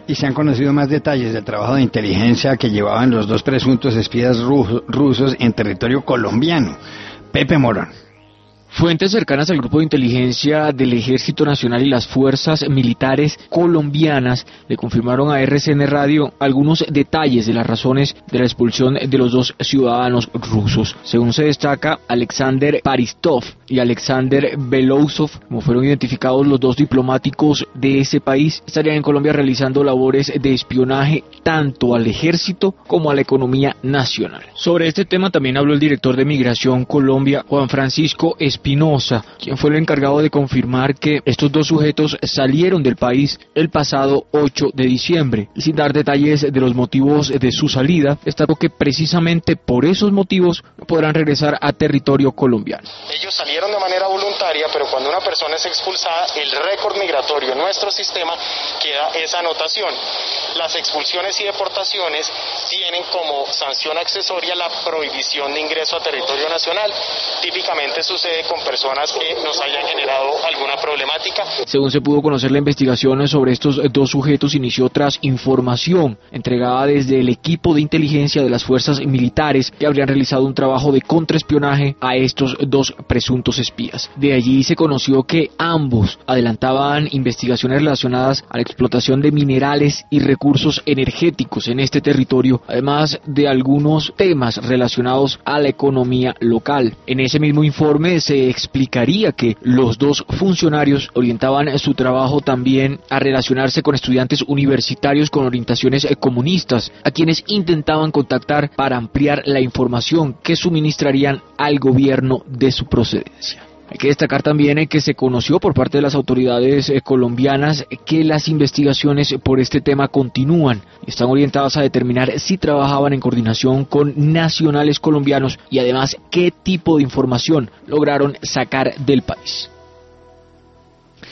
Y se han conocido más detalles del trabajo de inteligencia que llevaban los dos presuntos espías rusos en territorio colombiano. Pepe Morón. Fuentes cercanas al grupo de inteligencia del Ejército Nacional y las fuerzas militares colombianas le confirmaron a RCN Radio algunos detalles de las razones de la expulsión de los dos ciudadanos rusos. Según se destaca, Alexander Paristov y Alexander Belousov, como fueron identificados los dos diplomáticos de ese país, estarían en Colombia realizando labores de espionaje tanto al ejército como a la economía nacional. Sobre este tema también habló el director de Migración Colombia, Juan Francisco Espinosa, quien fue el encargado de confirmar que estos dos sujetos salieron del país el pasado 8 de diciembre. Y sin dar detalles de los motivos de su salida, destacó que precisamente por esos motivos no podrán regresar a territorio colombiano. Ellos salieron de manera voluntaria, pero cuando una persona es expulsada, el récord migratorio en nuestro sistema queda esa anotación. Las expulsiones y deportaciones tienen como sanción accesoria la prohibición de ingreso a territorio nacional. Típicamente sucede con personas que nos hayan generado alguna problemática. Según se pudo conocer, la investigación sobre estos dos sujetos inició tras información entregada desde el equipo de inteligencia de las fuerzas militares que habrían realizado un trabajo de contraespionaje a estos dos presuntos espías. De allí se conoció que ambos adelantaban investigaciones relacionadas a la explotación de minerales y recursos energéticos en este territorio, además de algunos temas relacionados a la economía local. En ese mismo informe se explicaría que los dos funcionarios orientaban su trabajo también a relacionarse con estudiantes universitarios con orientaciones comunistas, a quienes intentaban contactar para ampliar la información que suministrarían al gobierno de su procedencia. Hay que destacar también que se conoció por parte de las autoridades colombianas que las investigaciones por este tema continúan y están orientadas a determinar si trabajaban en coordinación con nacionales colombianos y además qué tipo de información lograron sacar del país.